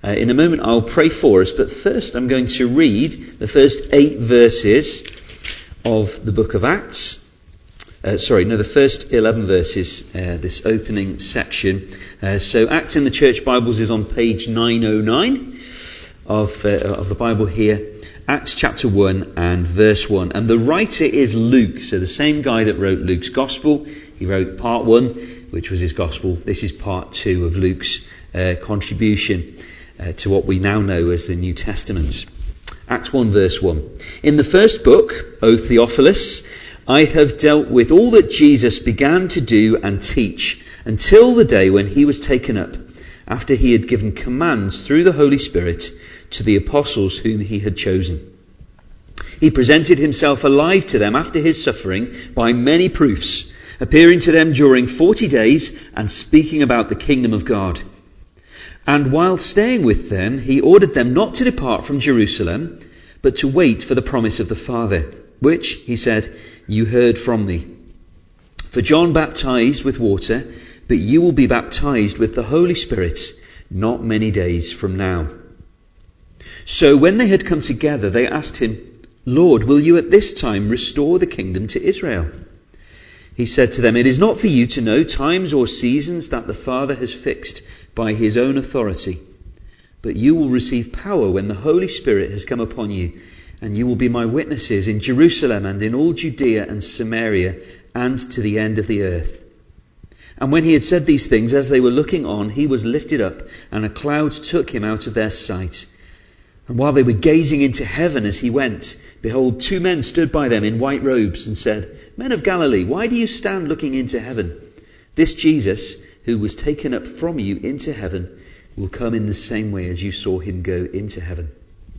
In a moment I'll pray for us, but first I'm going to read the first 8 verses of the book of Acts. The first 11 verses, this opening section. So Acts in the Church Bibles is on page 909 of the Bible here. Acts chapter 1 and verse 1. And the writer is Luke, so the same guy that wrote Luke's Gospel. He wrote part 1, which was his Gospel. This is part 2 of Luke's contribution to what we now know as the New Testament. Acts 1 verse 1. In the first book, O Theophilus, I have dealt with all that Jesus began to do and teach until the day when he was taken up, after he had given commands through the Holy Spirit to the apostles whom he had chosen. He presented himself alive to them after his suffering by many proofs, appearing to them during 40 days and speaking about the kingdom of God. And while staying with them, he ordered them not to depart from Jerusalem, but to wait for the promise of the Father, which, he said, you heard from me. For John baptized with water, but you will be baptized with the Holy Spirit not many days from now. So when they had come together, they asked him, Lord, will you at this time restore the kingdom to Israel? He said to them, it is not for you to know times or seasons that the Father has fixed by his own authority, but you will receive power when the Holy Spirit has come upon you, and you will be my witnesses in Jerusalem and in all Judea and Samaria and to the end of the earth. And when he had said these things, as they were looking on, he was lifted up, and a cloud took him out of their sight. And while they were gazing into heaven as he went, behold, 2 men stood by them in white robes and said, Men of Galilee, why do you stand looking into heaven? This Jesus, who was taken up from you into heaven, will come in the same way as you saw him go into heaven.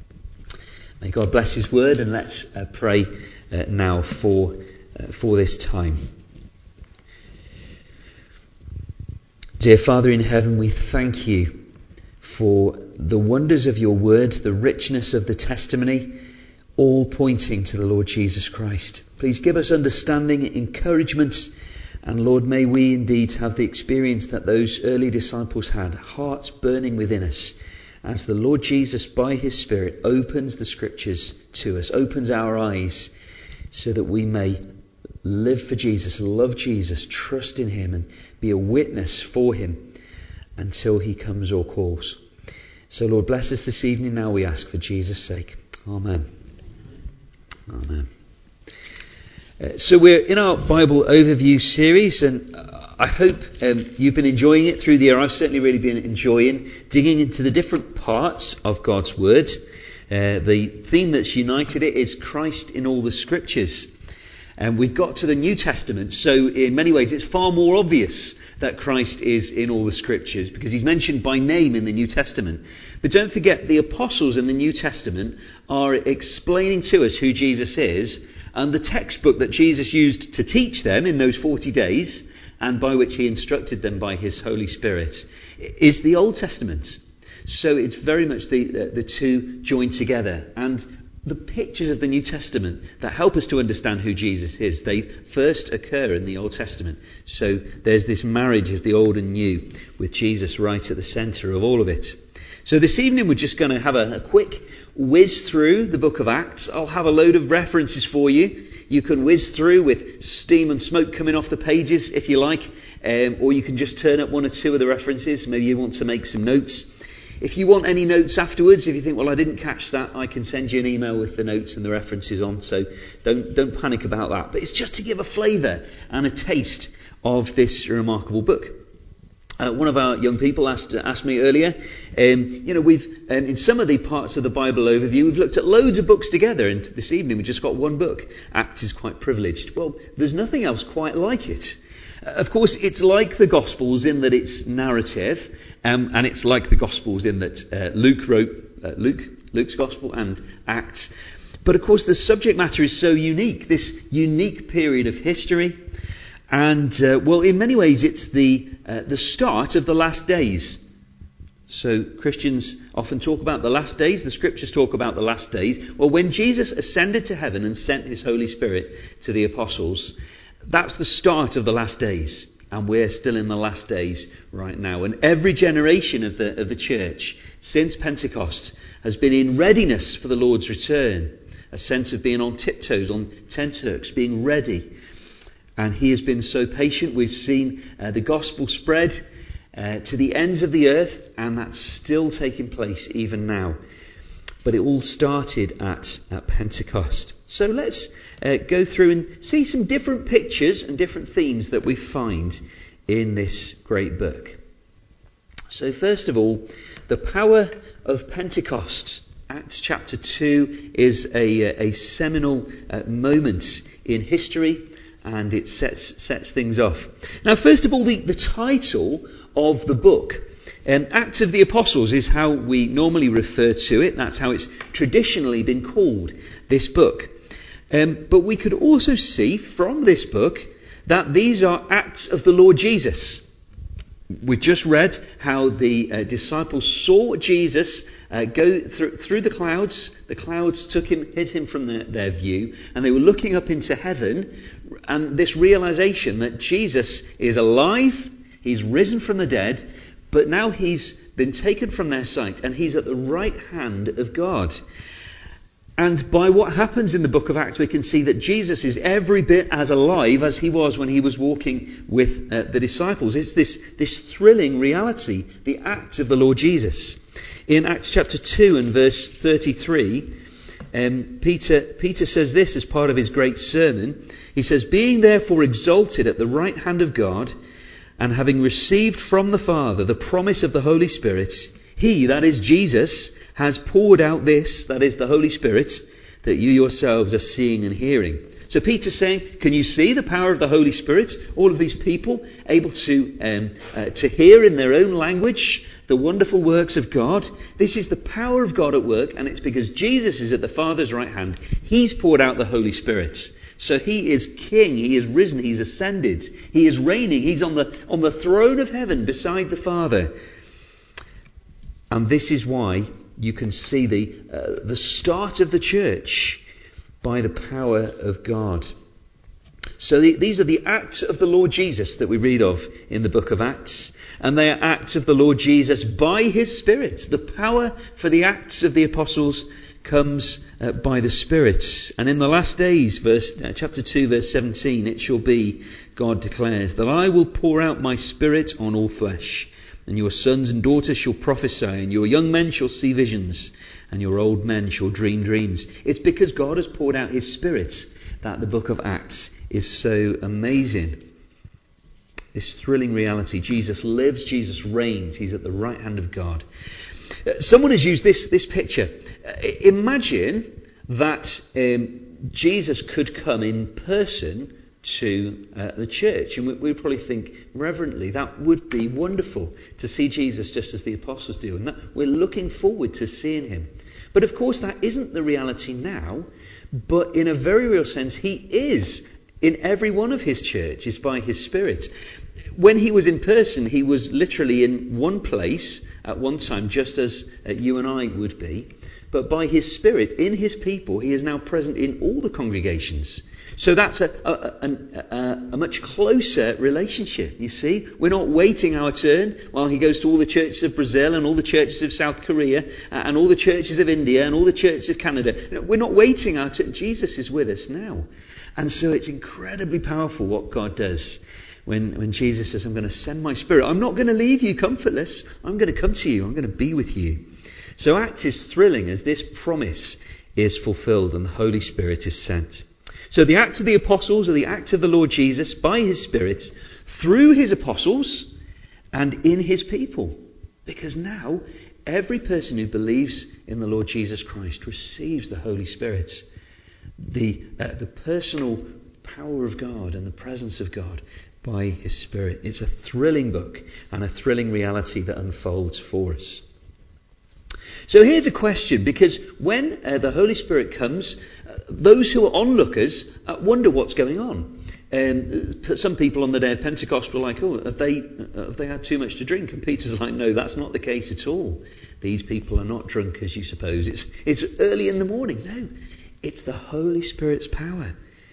May God bless his word, and let's pray now for this time. Dear Father in heaven, we thank you for the wonders of your word, the richness of the testimony, all pointing to the Lord Jesus Christ. Please give us understanding, encouragement, and Lord, may we indeed have the experience that those early disciples had, hearts burning within us, as the Lord Jesus, by his Spirit, opens the Scriptures to us, opens our eyes, so that we may live for Jesus, love Jesus, trust in him, and be a witness for him until he comes or calls. So Lord, bless us this evening now, we ask, for Jesus' sake. Amen. Amen. So we're in our Bible overview series, and I hope you've been enjoying it through the year. I've certainly really been enjoying digging into the different parts of God's Word. The theme that's united it is Christ in all the Scriptures. And we've got to the New Testament, so in many ways it's far more obvious that Christ is in all the Scriptures, because he's mentioned by name in the New Testament. But don't forget, the apostles in the New Testament are explaining to us who Jesus is, and the textbook that Jesus used to teach them in those 40 days, and by which he instructed them by his Holy Spirit, is the Old Testament. So it's very much the two joined together. And the pictures of the New Testament that help us to understand who Jesus is, they first occur in the Old Testament. So there's this marriage of the old and new, with Jesus right at the centre of all of it. So this evening we're just going to have a quick whiz through the book of Acts. I'll have a load of references for you. You can whiz through with steam and smoke coming off the pages if you like, or you can just turn up 1 or 2 of the references. Maybe you want to make some notes. If you want any notes afterwards, if you think, well, I didn't catch that, I can send you an email with the notes and the references on, so don't panic about that. But it's just to give a flavour and a taste of this remarkable book. One of our young people asked me earlier, we've in some of the parts of the Bible overview, we've looked at loads of books together, and this evening we've just got one book. Acts is quite privileged. Well, there's nothing else quite like it. Of course, it's like the Gospels in that it's narrative, and it's like the Gospels in that Luke wrote Luke's Gospel and Acts. But of course, the subject matter is so unique, this unique period of history. And, in many ways, it's the start of the last days. So Christians often talk about the last days. The Scriptures talk about the last days. Well, when Jesus ascended to heaven and sent his Holy Spirit to the apostles, that's the start of the last days. And we're still in the last days right now. And every generation of the church since Pentecost has been in readiness for the Lord's return. A sense of being on tiptoes, on tenterhooks, being ready. And he has been so patient. We've seen the gospel spread to the ends of the earth, and that's still taking place even now. But it all started at Pentecost. So let's go through and see some different pictures and different themes that we find in this great book. So first of all, the power of Pentecost. Acts chapter 2 is a seminal moment in history, and it sets things off. Now, first of all, the title of the book. Acts of the Apostles is how we normally refer to it. That's how it's traditionally been called, this book. But we could also see from this book that these are Acts of the Lord Jesus. We've just read how the disciples saw Jesus go through the clouds. The clouds hid him from their view, and they were looking up into heaven, and this realization that Jesus is alive, he's risen from the dead, but now he's been taken from their sight, and he's at the right hand of God. And by what happens in the book of Acts, we can see that Jesus is every bit as alive as he was when he was walking with the disciples. It's this thrilling reality, the act of the Lord Jesus. In Acts chapter 2 and verse 33, Peter says this as part of his great sermon. He says, "Being therefore exalted at the right hand of God, and having received from the Father the promise of the Holy Spirit, he," that is Jesus, "has poured out this," that is the Holy Spirit, "that you yourselves are seeing and hearing." So Peter's saying, can you see the power of the Holy Spirit? All of these people able to hear in their own language the wonderful works of God. This is the power of God at work, and it's because Jesus is at the Father's right hand. He's poured out the Holy Spirit. So he is king, he is risen, he's ascended, he is reigning, he's on the throne of heaven beside the Father. And this is why you can see the start of the church by the power of God. So these are the acts of the Lord Jesus that we read of in the book of Acts. And they are acts of the Lord Jesus by his Spirit. The power for the acts of the apostles comes by the Spirit. And in the last days, chapter 2, verse 17, it shall be, God declares, that I will pour out my Spirit on all flesh. And your sons and daughters shall prophesy, and your young men shall see visions, and your old men shall dream dreams. It's because God has poured out his Spirit that the book of Acts is so amazing. This thrilling reality. Jesus lives, Jesus reigns, he's at the right hand of God. Someone has used this picture. Imagine that Jesus could come in person to the church, and we'd probably think reverently that would be wonderful to see Jesus just as the apostles do, and that we're looking forward to seeing him. But of course that isn't the reality now, but in a very real sense he is in every one of his churches by his Spirit. When he was in person, he was literally in one place at one time, just as you and I would be. But by his Spirit, in his people, he is now present in all the congregations. So that's a much closer relationship, you see. We're not waiting our turn while he goes to all the churches of Brazil and all the churches of South Korea and all the churches of India and all the churches of Canada. We're not waiting our turn. Jesus is with us now. And so it's incredibly powerful what God does when Jesus says, I'm going to send my Spirit. I'm not going to leave you comfortless. I'm going to come to you. I'm going to be with you. So Acts is thrilling as this promise is fulfilled and the Holy Spirit is sent. So the Acts of the Apostles are the acts of the Lord Jesus by his Spirit through his apostles and in his people. Because now every person who believes in the Lord Jesus Christ receives the Holy Spirit. The personal power of God and the presence of God by his Spirit. It's a thrilling book and a thrilling reality that unfolds for us. So here's a question, because when the Holy Spirit comes, those who are onlookers wonder what's going on. Some people on the day of Pentecost were like, have they had too much to drink? And Peter's like, no, that's not the case at all. These people are not drunk as you suppose. It's early in the morning. No, it's the Holy Spirit's power.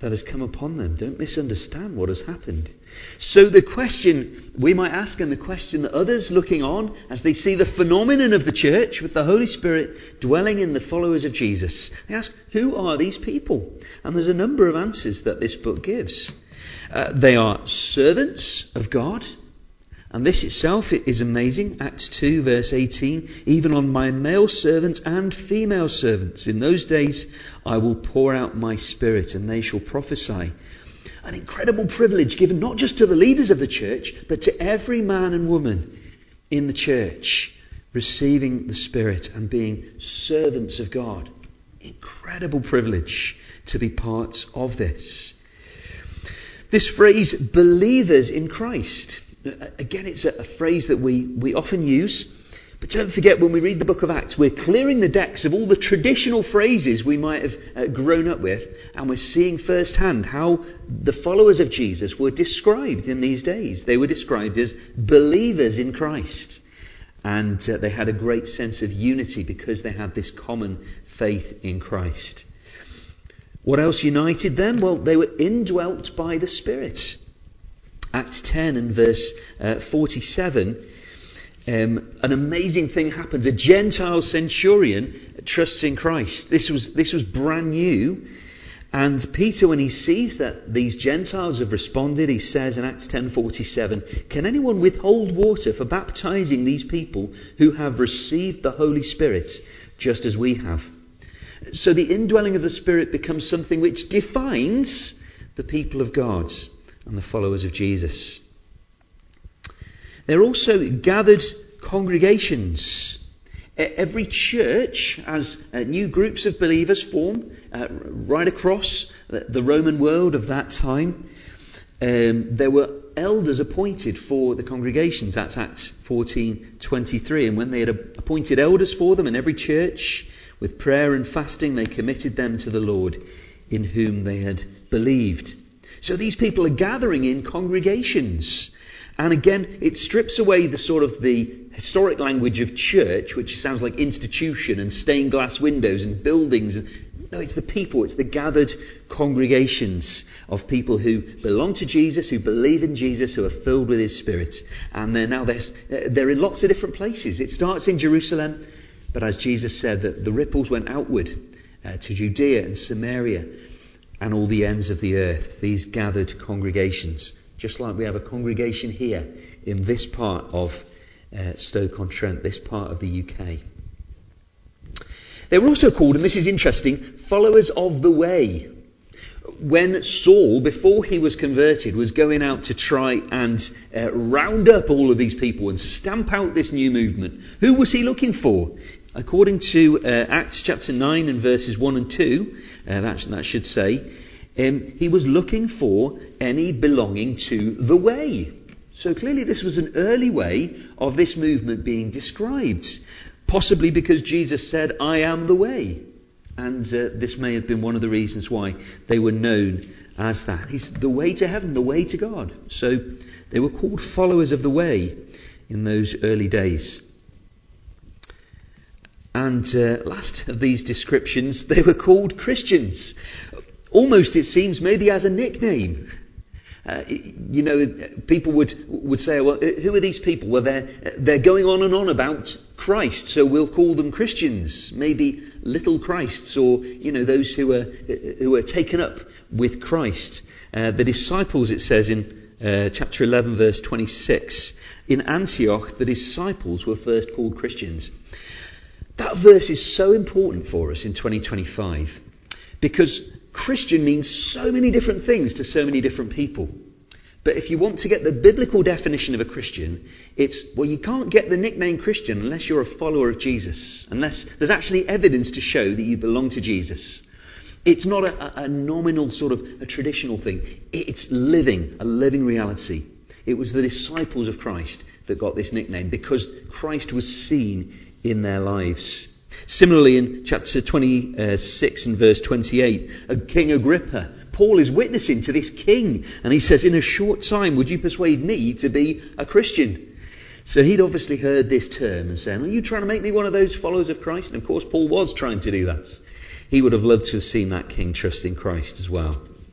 that has come upon them. Don't misunderstand what has happened. So the question we might ask, and the question that others looking on as they see the phenomenon of the church with the Holy Spirit dwelling in the followers of Jesus, they ask, who are these people? And there's a number of answers that this book gives. They are servants of God. And this itself is amazing. Acts 2 verse 18, even on my male servants and female servants in those days I will pour out my spirit and they shall prophesy. An incredible privilege given not just to the leaders of the church, but to every man and woman in the church, receiving the Spirit and being servants of God. Incredible privilege to be part of this. This phrase, believers in Christ. Again, it's a phrase that we often use. But don't forget, when we read the book of Acts, we're clearing the decks of all the traditional phrases we might have grown up with. And we're seeing firsthand how the followers of Jesus were described in these days. They were described as believers in Christ. And they had a great sense of unity because they had this common faith in Christ. What else united them? Well, they were indwelt by the Spirit. Acts 10 and verse 47, an amazing thing happens. A Gentile centurion trusts in Christ. This was brand new. And Peter, when he sees that these Gentiles have responded, he says in Acts 10:47, can anyone withhold water for baptizing these people who have received the Holy Spirit just as we have? So the indwelling of the Spirit becomes something which defines the people of God and the followers of Jesus. They're also gathered congregations. Every church, as new groups of believers form right across the Roman world of that time, there were elders appointed for the congregations. That's Acts 14:23. And when they had appointed elders for them in every church, with prayer and fasting, they committed them to the Lord in whom they had believed. So these people are gathering in congregations. And again, it strips away the historic language of church, which sounds like institution and stained glass windows and buildings. No, it's the people, it's the gathered congregations of people who belong to Jesus, who believe in Jesus, who are filled with His Spirit. And they're in lots of different places. It starts in Jerusalem, but as Jesus said, that the ripples went outward to Judea and Samaria and all the ends of the earth, these gathered congregations. Just like we have a congregation here in this part of Stoke-on-Trent, this part of the UK. They were also called, and this is interesting, followers of the way. When Saul, before he was converted, was going out to try and round up all of these people and stamp out this new movement, who was he looking for? According to Acts chapter 9 and verses 1 and 2, that should say, he was looking for any belonging to the way. So clearly this was an early way of this movement being described. Possibly because Jesus said, I am the way. And this may have been one of the reasons why they were known as that. He's the way to heaven, the way to God. So they were called followers of the way in those early days. And last of these descriptions, they were called Christians. Almost, it seems, maybe as a nickname. People would say, well, who are these people? Well, they're going on and on about Christ, so we'll call them Christians. Maybe little Christs, or those who are taken up with Christ. The disciples, it says in chapter 11, verse 26, in Antioch, the disciples were first called Christians. That verse is so important for us in 2025 because Christian means so many different things to so many different people. But if you want to get the biblical definition of a Christian, you can't get the nickname Christian unless you're a follower of Jesus, unless there's actually evidence to show that you belong to Jesus. It's not a nominal sort of a traditional thing. It's a living reality. It was the disciples of Christ that got this nickname because Christ was seen in their lives. Similarly, in chapter 26 and verse 28, King Agrippa, Paul is witnessing to this king, and he says, in a short time, would you persuade me to be a Christian? So he'd obviously heard this term and saying, are you trying to make me one of those followers of Christ? And of course, Paul was trying to do that. He would have loved to have seen that king trust in Christ as well.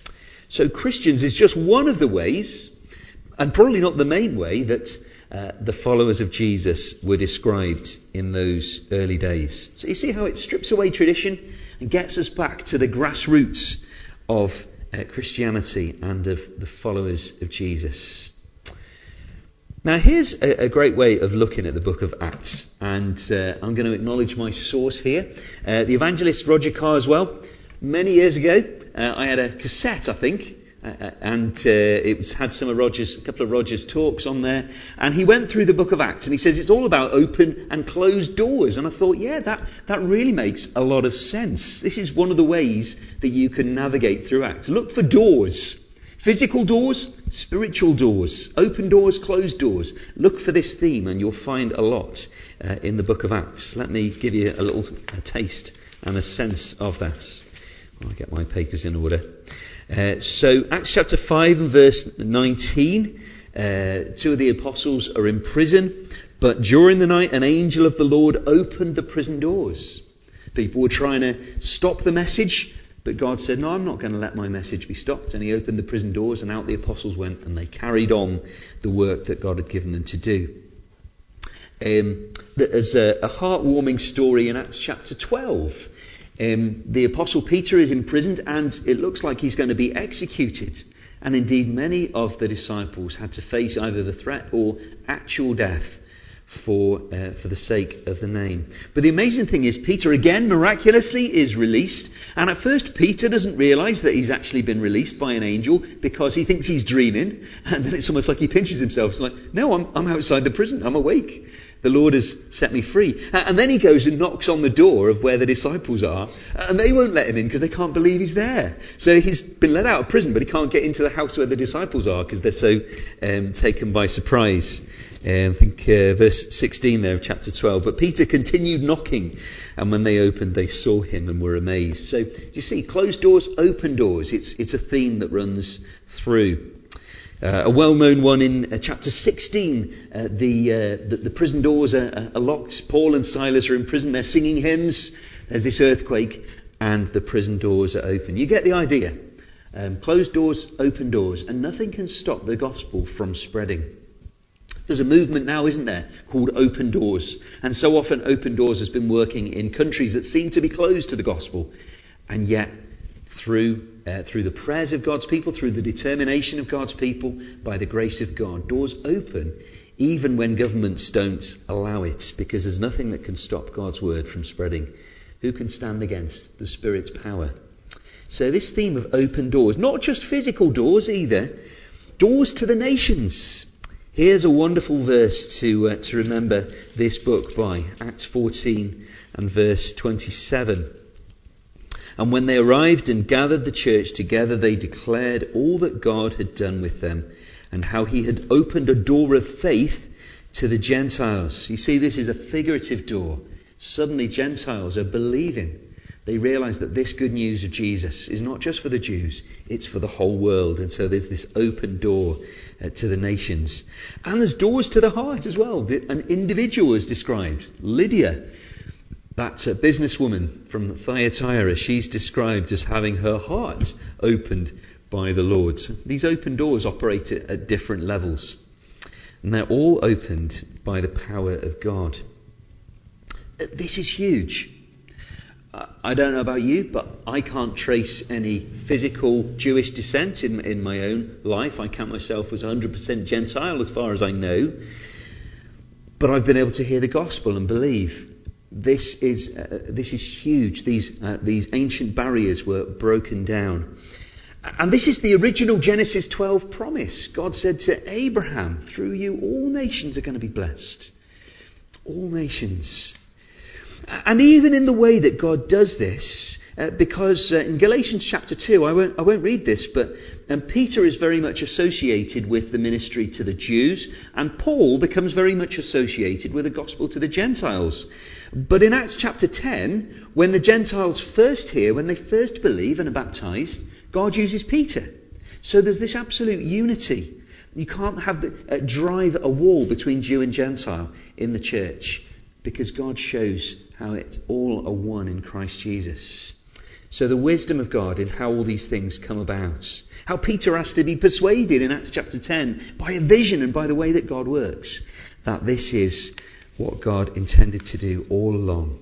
So Christians is just one of the ways, and probably not the main way, that the followers of Jesus were described in those early days. So you see how it strips away tradition and gets us back to the grassroots of Christianity and of the followers of Jesus. Now here's a great way of looking at the book of Acts, and I'm going to acknowledge my source here. The evangelist Roger Carswell, many years ago, I had a cassette, I think, and it had a couple of Roger's talks on there, and he went through the book of Acts, and he says it's all about open and closed doors, and I thought, yeah, that really makes a lot of sense. This is one of the ways that you can navigate through Acts. Look for doors. Physical doors, spiritual doors, open doors, closed doors. Look for this theme and you'll find a lot in the book of Acts. Let me give you a little taste and a sense of that. I'll get my papers in order. So Acts chapter 5 and verse 19. Two of the apostles are in prison, but during the night an angel of the Lord opened the prison doors. People were trying to stop the message, but God said, no, I'm not going to let my message be stopped. And he opened the prison doors, and out the apostles went, and they carried on the work that God had given them to do. There's a heartwarming story in Acts chapter 12. The apostle Peter is imprisoned, and it looks like he's going to be executed. And indeed, many of the disciples had to face either the threat or actual death for the sake of the name. But the amazing thing is, Peter again miraculously is released, and at first Peter doesn't realise that he's actually been released by an angel because he thinks he's dreaming, and then it's almost like he pinches himself. It's like, no, I'm outside the prison, I'm awake. The Lord has set me free. And then he goes and knocks on the door of where the disciples are, and they won't let him in because they can't believe he's there. So he's been let out of prison, but he can't get into the house where the disciples are because they're so taken by surprise. I think verse 16 there of chapter 12. But Peter continued knocking, and when they opened, they saw him and were amazed. So you see, closed doors, open doors. It's a theme that runs through. A well-known one in chapter 16. The prison doors are locked. Paul and Silas are in prison. They're singing hymns. There's this earthquake, and the prison doors are open. You get the idea. Closed doors, open doors, and nothing can stop the gospel from spreading. There's a movement now, isn't there, called Open Doors. And so often Open Doors has been working in countries that seem to be closed to the gospel. And yet, through the prayers of God's people, through the determination of God's people, by the grace of God, doors open even when governments don't allow it, because there's nothing that can stop God's word from spreading. Who can stand against the Spirit's power? So this theme of open doors, not just physical doors either, doors to the nations. Here's a wonderful verse to remember this book by, Acts 14 and verse 27. And when they arrived and gathered the church together, they declared all that God had done with them and how he had opened a door of faith to the Gentiles. You see, this is a figurative door. Suddenly Gentiles are believing. They realise that this good news of Jesus is not just for the Jews, it's for the whole world. And so there's this open door to the nations. And there's doors to the heart as well. An individual is described. Lydia, that businesswoman from Thyatira, she's described as having her heart opened by the Lord. So these open doors operate at different levels. And they're all opened by the power of God. This is huge. I don't know about you, but I can't trace any physical Jewish descent in my own life. I count myself as 100% Gentile as far as I know. But I've been able to hear the gospel and believe. This is huge. These ancient barriers were broken down. And this is the original Genesis 12 promise. God said to Abraham, through you all nations are going to be blessed. All nations. And even in the way that God does this, because in Galatians chapter 2, I won't read this, but Peter is very much associated with the ministry to the Jews, and Paul becomes very much associated with the gospel to the Gentiles. But in Acts chapter 10, when the Gentiles first hear, when they first believe and are baptized, God uses Peter. So there's this absolute unity. You can't have drive a wall between Jew and Gentile in the church, because God shows how it's all are one in Christ Jesus. So the wisdom of God in how all these things come about. How Peter has to be persuaded in Acts chapter 10 by a vision and by the way that God works. That this is what God intended to do all along.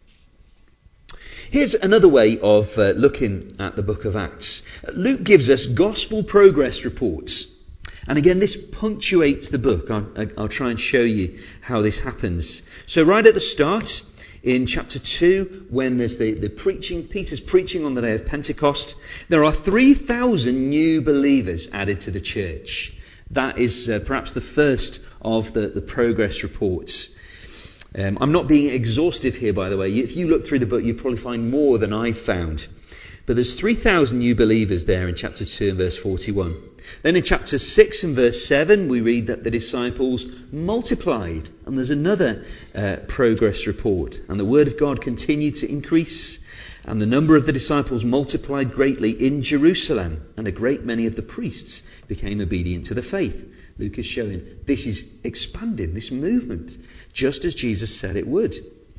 Here's another way of looking at the book of Acts. Luke gives us gospel progress reports. And again, this punctuates the book. I'll try and show you how this happens. So right at the start, in chapter 2, when there's the preaching, Peter's preaching on the day of Pentecost, there are 3,000 new believers added to the church. That is perhaps the first of the progress reports. I'm not being exhaustive here, by the way. If you look through the book, you'll probably find more than I found. But there's 3,000 new believers there in chapter 2 and verse 41. Then in chapter 6 and verse 7, we read that the disciples multiplied. And there's another progress report. And the word of God continued to increase. And the number of the disciples multiplied greatly in Jerusalem. And a great many of the priests became obedient to the faith. Luke is showing this is expanding, this movement, just as Jesus said it would.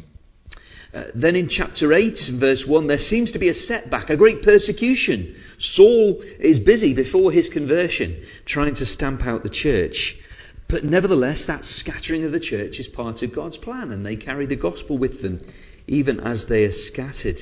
Then in chapter 8 and verse 1, there seems to be a setback, a great persecution. Saul is busy before his conversion, trying to stamp out the church. But nevertheless, that scattering of the church is part of God's plan, and they carry the gospel with them, even as they are scattered.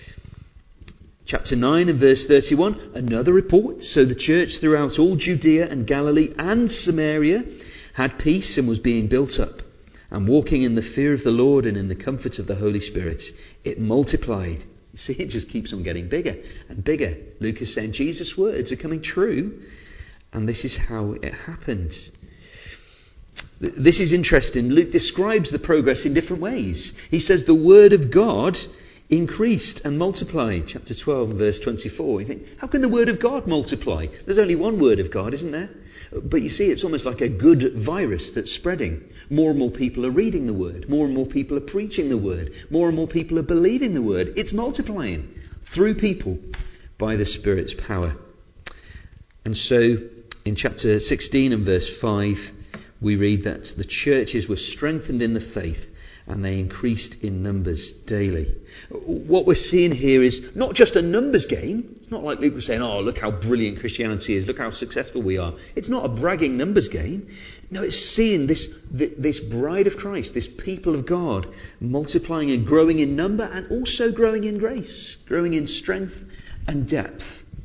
Chapter 9 and verse 31, another report. So the church throughout all Judea and Galilee and Samaria had peace and was being built up. And walking in the fear of the Lord and in the comfort of the Holy Spirit, it multiplied. You see, it just keeps on getting bigger and bigger. Luke is saying Jesus' words are coming true. And this is how it happened. This is interesting. Luke describes the progress in different ways. He says the word of God increased and multiplied. Chapter 12 and verse 24. You think, how can the word of God multiply? There's only one word of God, isn't there? But you see, it's almost like a good virus that's spreading. More and more people are reading the word. More and more people are preaching the word. More and more people are believing the word. It's multiplying through people by the Spirit's power. And so, in chapter 16 and verse 5, we read that the churches were strengthened in the faith and they increased in numbers daily. What we're seeing here is not just a numbers game. It's not like Luke was saying, oh, look how brilliant Christianity is, look how successful we are. It's not a bragging numbers game. No, it's seeing this bride of Christ, this people of God, multiplying and growing in number and also growing in grace, growing in strength and depth.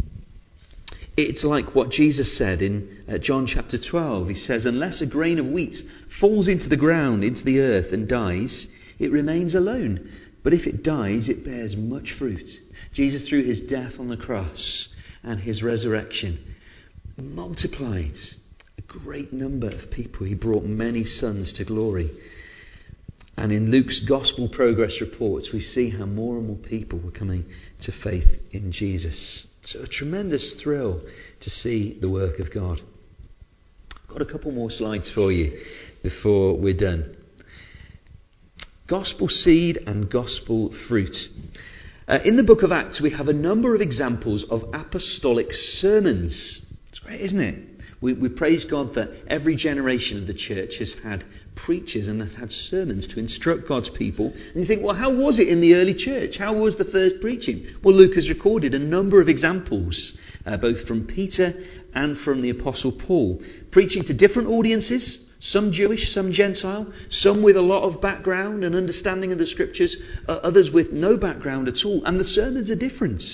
It's like what Jesus said in John chapter 12. He says, unless a grain of wheat falls into the ground, into the earth and dies, it remains alone. But if it dies, it bears much fruit. Jesus, through his death on the cross and his resurrection, multiplied a great number of people. He brought many sons to glory. And in Luke's gospel progress reports, we see how more and more people were coming to faith in Jesus. So a tremendous thrill to see the work of God. I've got a couple more slides for you before we're done. Gospel seed and gospel fruit. In the book of Acts, we have a number of examples of apostolic sermons. It's great, isn't it? We praise God that every generation of the church has had preachers and has had sermons to instruct God's people. And you think, well, how was it in the early church? How was the first preaching? Well, Luke has recorded a number of examples, both from Peter and from the Apostle Paul, preaching to different audiences, some Jewish, some Gentile, some with a lot of background and understanding of the Scriptures, others with no background at all. And the sermons are different.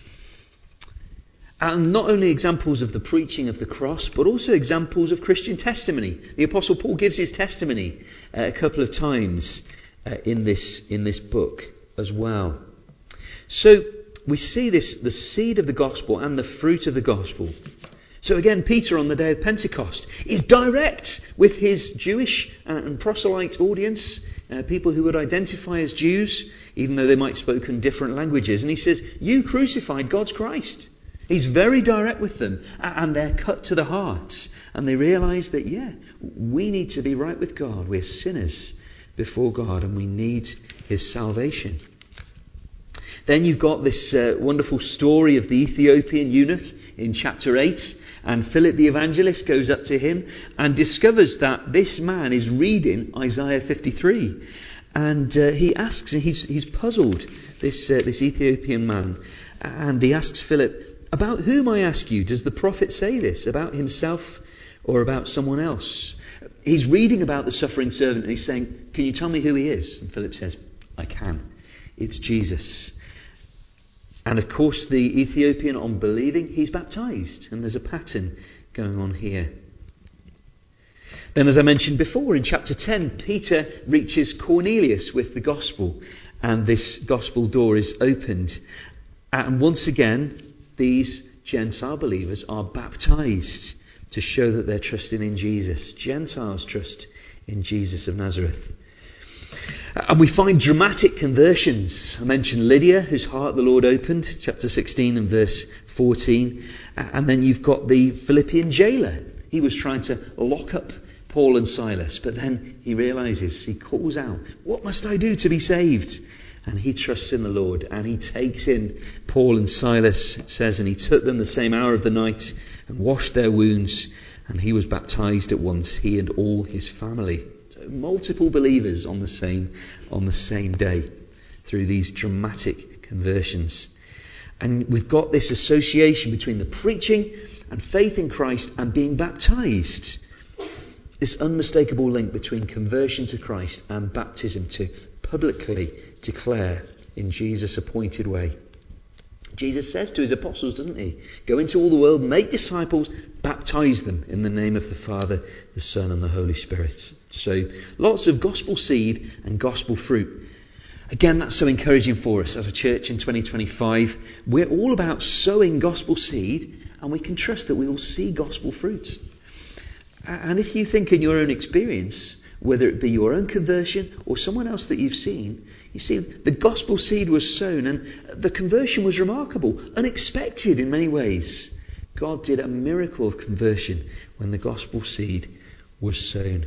And not only examples of the preaching of the cross, but also examples of Christian testimony. The Apostle Paul gives his testimony a couple of times in this book as well. So we see this, the seed of the gospel and the fruit of the gospel. So again, Peter on the day of Pentecost is direct with his Jewish and proselyte audience, people who would identify as Jews, even though they might have spoken different languages. And he says, you crucified God's Christ. He's very direct with them, and they're cut to the heart. And they realise that, we need to be right with God. We're sinners before God, and we need his salvation. Then you've got this wonderful story of the Ethiopian eunuch in chapter 8. And Philip the evangelist goes up to him and discovers that this man is reading Isaiah 53. And he asks, and he's puzzled, this Ethiopian man, and he asks Philip, "About whom, I ask you, does the prophet say this? About himself or about someone else?" He's reading about the suffering servant and he's saying, "Can you tell me who he is?" And Philip says, "I can. It's Jesus." And of course the Ethiopian, on believing, he's baptized. And there's a pattern going on here. Then, as I mentioned before, in chapter 10, Peter reaches Cornelius with the gospel. And this gospel door is opened. And once again, these Gentile believers are baptized to show that they're trusting in Jesus. Gentiles trust in Jesus of Nazareth. And we find dramatic conversions. I mentioned Lydia, whose heart the Lord opened, chapter 16 and verse 14. And then you've got the Philippian jailer. He was trying to lock up Paul and Silas, but then he realizes, he calls out, "What must I do to be saved?" And he trusts in the Lord, and he takes in Paul and Silas, it says, and he took them the same hour of the night and washed their wounds, and he was baptized at once, he and all his family. So multiple believers on the same day through these dramatic conversions. And we've got this association between the preaching and faith in Christ and being baptized. This unmistakable link between conversion to Christ and baptism to publicly declare in Jesus' appointed way. Jesus says to his apostles, doesn't he? "Go into all the world, make disciples, baptize them in the name of the Father, the Son and the Holy Spirit." So lots of gospel seed and gospel fruit. Again, that's so encouraging for us as a church in 2025. We're all about sowing gospel seed, and we can trust that we will see gospel fruit. And if you think in your own experience, whether it be your own conversion or someone else that you've seen, you see the gospel seed was sown and the conversion was remarkable, unexpected in many ways. God did a miracle of conversion when the gospel seed was sown.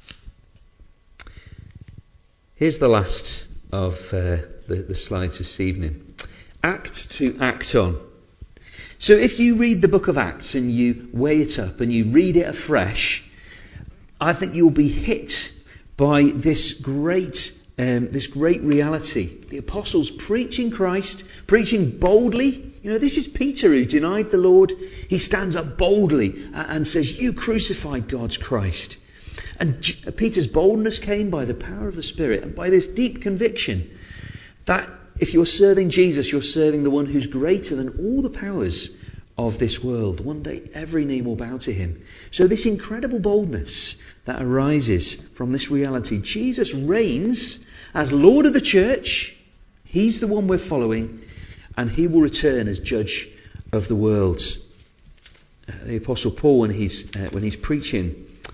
Here's the last of the slides this evening. Act to act on. So if you read the book of Acts and you weigh it up and you read it afresh, I think you'll be hit by this great reality. The apostles preaching Christ, preaching boldly. You know, this is Peter who denied the Lord. He stands up boldly and says, "You crucified God's Christ." And Peter's boldness came by the power of the Spirit and by this deep conviction that if you're serving Jesus, you're serving the one who's greater than all the powers of this world. One day every knee will bow to him. So this incredible boldness that arises from this reality. Jesus reigns as Lord of the church. He's the one we're following, and he will return as judge of the world. The Apostle Paul, when he's preaching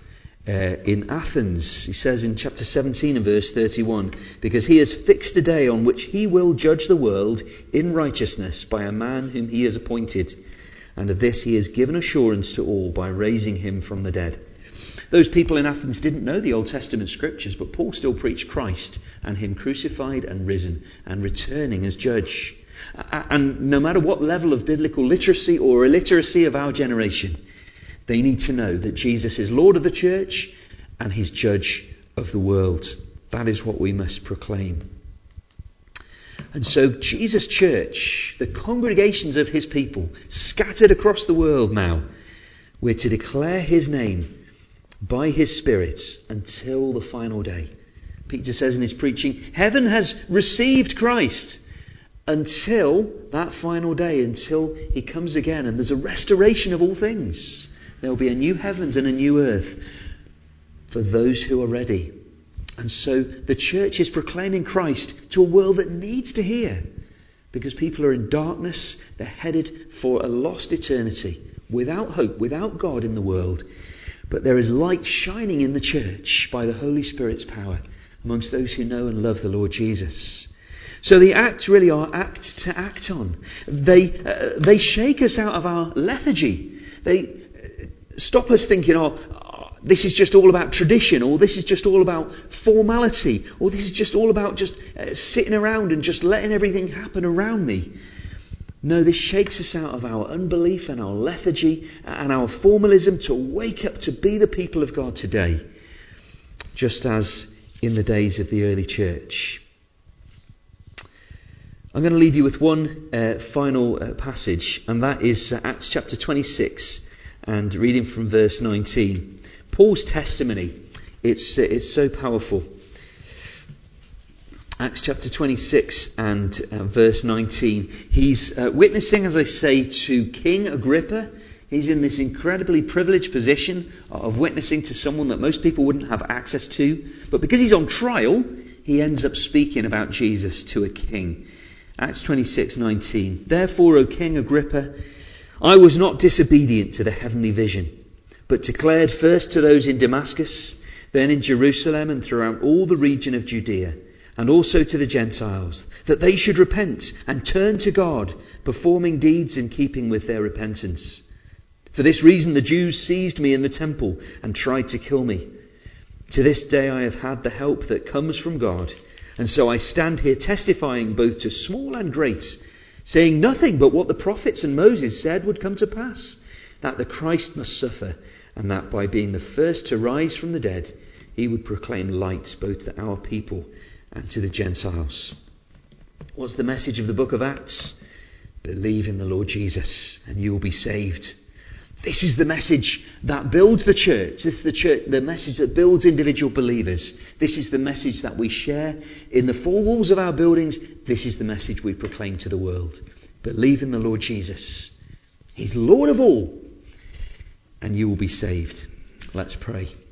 in Athens, he says in chapter 17 and verse 31, "Because he has fixed a day on which he will judge the world in righteousness by a man whom he has appointed. And of this he has given assurance to all by raising him from the dead." Those people in Athens didn't know the Old Testament scriptures, but Paul still preached Christ and him crucified and risen and returning as judge. And no matter what level of biblical literacy or illiteracy of our generation, they need to know that Jesus is Lord of the church and he's judge of the world. That is what we must proclaim. And so Jesus' church, the congregations of his people, scattered across the world now, we're to declare his name by his Spirit until the final day. Peter says in his preaching, heaven has received Christ until that final day, until he comes again and there's a restoration of all things. There will be a new heavens and a new earth for those who are ready. And so the church is proclaiming Christ to a world that needs to hear, because people are in darkness. They're headed for a lost eternity, without hope, without God in the world. But there is light shining in the church by the Holy Spirit's power amongst those who know and love the Lord Jesus. So the acts really are act to act on. They shake us out of our lethargy. They stop us thinking, this is just all about tradition, or this is just all about formality, or this is just all about just sitting around and just letting everything happen around me. No, this shakes us out of our unbelief and our lethargy and our formalism to wake up to be the people of God today, just as in the days of the early church. I'm going to leave you with one final passage, and that is Acts chapter 26, and reading from verse 19. Paul's testimony, it's so powerful. Acts chapter 26 and verse 19. He's witnessing, as I say, to King Agrippa. He's in this incredibly privileged position of witnessing to someone that most people wouldn't have access to. But because he's on trial, he ends up speaking about Jesus to a king. Acts 26:19. Therefore, O King Agrippa, I was not disobedient to the heavenly vision, but declared first to those in Damascus, then in Jerusalem and throughout all the region of Judea, and also to the Gentiles, that they should repent and turn to God, performing deeds in keeping with their repentance. For this reason the Jews seized me in the temple and tried to kill me. To this day I have had the help that comes from God, and so I stand here testifying both to small and great, saying nothing but what the prophets and Moses said would come to pass, that the Christ must suffer, and that by being the first to rise from the dead, he would proclaim light both to our people and to the Gentiles. What's the message of the book of Acts? Believe in the Lord Jesus and you will be saved. This is the message that builds the church. This is the message that builds individual believers. This is the message that we share in the four walls of our buildings. This is the message we proclaim to the world. Believe in the Lord Jesus. He's Lord of all, and you will be saved. Let's pray.